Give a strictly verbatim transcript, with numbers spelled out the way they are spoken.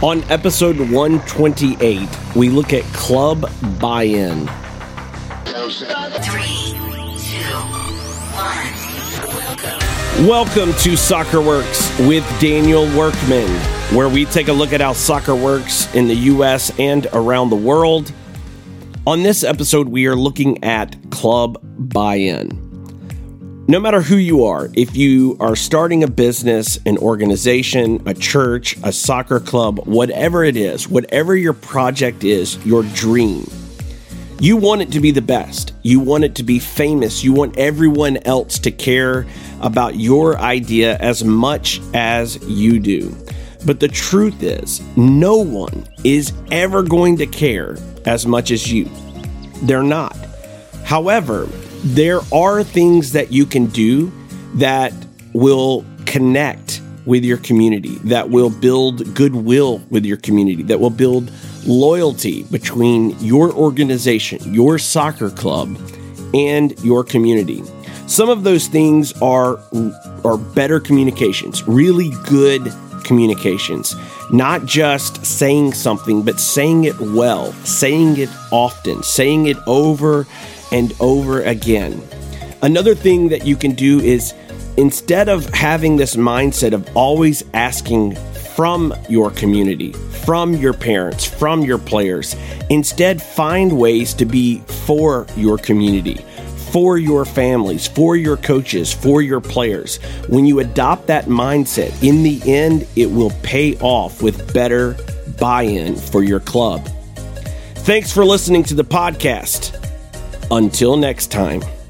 On episode one twenty-eight, we look at club buy-in. Three, two, one. Welcome to Soccer Works with Daniel Workman, where we take a look at how soccer works in the U S and around the world. On this episode, we are looking at club buy-in. No matter who you are, if you are starting a business, an organization, a church, a soccer club, whatever it is, whatever your project is, your dream, you want it to be the best. You want it to be famous. You want everyone else to care about your idea as much as you do. But the truth is, no one is ever going to care as much as you. They're not. However, there are things that you can do that will connect with your community, that will build goodwill with your community, that will build loyalty between your organization, your soccer club, and your community. Some of those things are, are better communications, really good communications. Not just saying something, but saying it well, saying it often, saying it over and over again. Another thing that you can do is, instead of having this mindset of always asking from your community, from your parents, from your players, instead find ways to be for your community, for your families, for your coaches, for your players. When you adopt that mindset, in the end, it will pay off with better buy-in for your club. Thanks for listening to the podcast. Until next time.